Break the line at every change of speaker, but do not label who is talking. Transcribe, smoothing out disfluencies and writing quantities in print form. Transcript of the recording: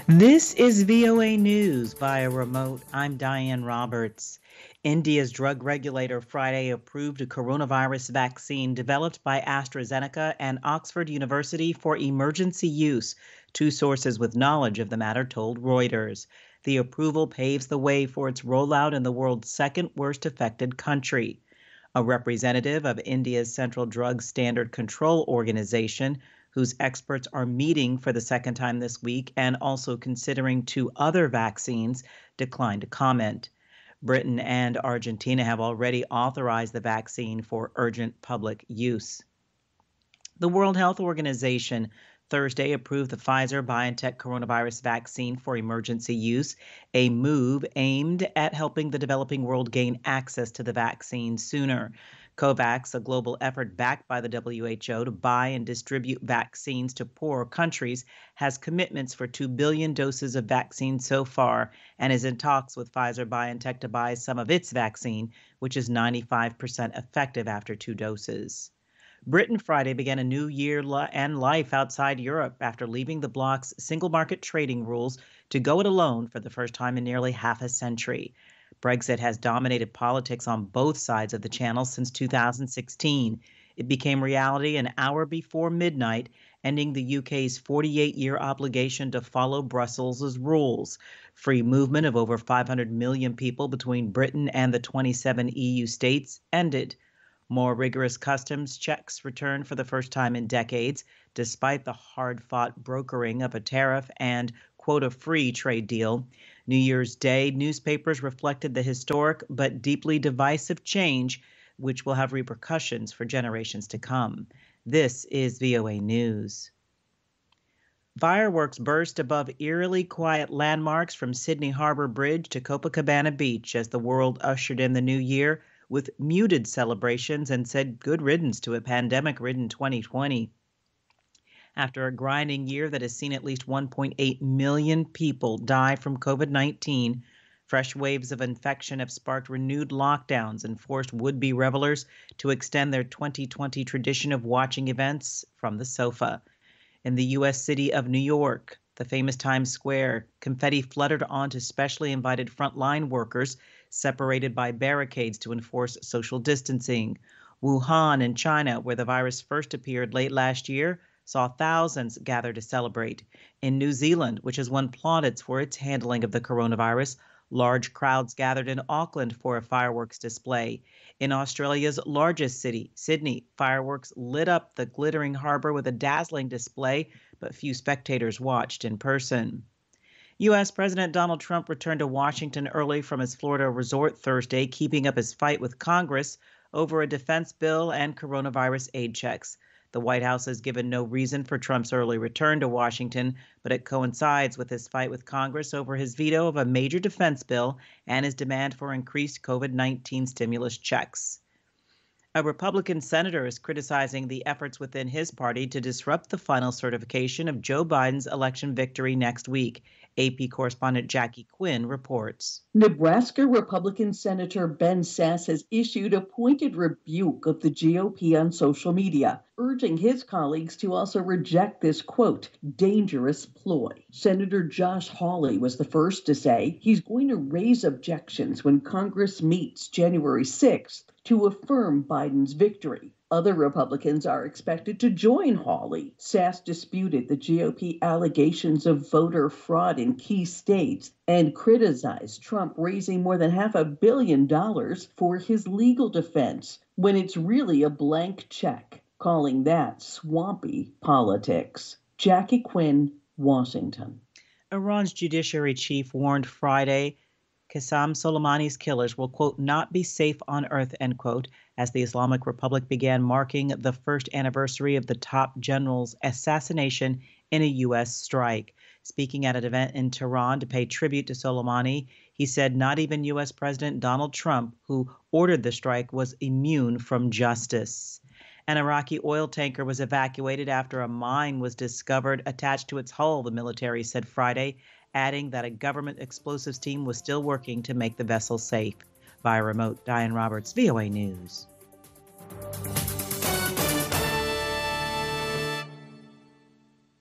This is VOA News via remote. I'm Diane Roberts. India's drug regulator Friday approved a coronavirus vaccine developed by AstraZeneca and Oxford University for emergency use, two sources with knowledge of the matter told Reuters. The approval paves the way for its rollout in the world's second worst affected country. A representative of India's Central Drug Standard Control Organization, whose experts are meeting for the second time this week and also considering two other vaccines, declined to comment. Britain and Argentina have already authorized the vaccine for urgent public use. The World Health Organization Thursday approved the Pfizer-BioNTech coronavirus vaccine for emergency use, a move aimed at helping the developing world gain access to the vaccine sooner. COVAX, a global effort backed by the WHO to buy and distribute vaccines to poorer countries, has commitments for 2 billion doses of vaccine so far and is in talks with Pfizer-BioNTech to buy some of its vaccine, which is 95% effective after 2 doses. Britain Friday began a new year and life outside Europe after leaving the bloc's single market trading rules to go it alone for the first time in nearly half a century. Brexit has dominated politics on both sides of the channel since 2016. It became reality an hour before midnight, ending the UK's 48-year obligation to follow Brussels' rules. Free movement of over 500 million people between Britain and the 27 EU states ended. More rigorous customs checks returned for the first time in decades, despite the hard-fought brokering of a tariff and quota-free trade deal. New Year's Day, newspapers reflected the historic but deeply divisive change, which will have repercussions for generations to come. This is VOA News. Fireworks burst above eerily quiet landmarks from Sydney Harbor Bridge to Copacabana Beach as the world ushered in the new year with muted celebrations and said good riddance to a pandemic-ridden 2020. After a grinding year that has seen at least 1.8 million people die from COVID-19, fresh waves of infection have sparked renewed lockdowns and forced would-be revelers to extend their 2020 tradition of watching events from the sofa. In the U.S. city of New York, the famous Times Square, confetti fluttered onto specially invited frontline workers separated by barricades to enforce social distancing. Wuhan in China, where the virus first appeared late last year, saw thousands gather to celebrate. In New Zealand, which has won plaudits for its handling of the coronavirus, large crowds gathered in Auckland for a fireworks display. In Australia's largest city, Sydney, fireworks lit up the glittering harbor with a dazzling display, but few spectators watched in person. U.S. President Donald Trump returned to Washington early from his Florida resort Thursday, keeping up his fight with Congress over a defense bill and coronavirus aid checks. The White House has given no reason for Trump's early return to Washington, but it coincides with his fight with Congress over his veto of a major defense bill and his demand for increased COVID-19 stimulus checks. A Republican senator is criticizing the efforts within his party to disrupt the final certification of Joe Biden's election victory next week. AP correspondent Jackie Quinn reports.
Nebraska Republican Senator Ben Sasse has issued a pointed rebuke of the GOP on social media, urging his colleagues to also reject this, quote, dangerous ploy. Senator Josh Hawley was the first to say he's going to raise objections when Congress meets January 6th to affirm Biden's victory. Other Republicans are expected to join Hawley. Sasse disputed the GOP allegations of voter fraud in key states and criticized Trump raising more than $500 million for his legal defense when it's really a blank check, calling that swampy politics. Jackie Quinn, Washington.
Iran's judiciary chief warned Friday Qasem Soleimani's killers will, quote, not be safe on earth, end quote, as the Islamic Republic began marking the first anniversary of the top general's assassination in a U.S. strike. Speaking at an event in Tehran to pay tribute to Soleimani, he said not even U.S. President Donald Trump, who ordered the strike, was immune from justice. An Iraqi oil tanker was evacuated after a mine was discovered attached to its hull, the military said Friday, adding that a government explosives team was still working to make the vessel safe. Via remote, Diane Roberts, VOA News.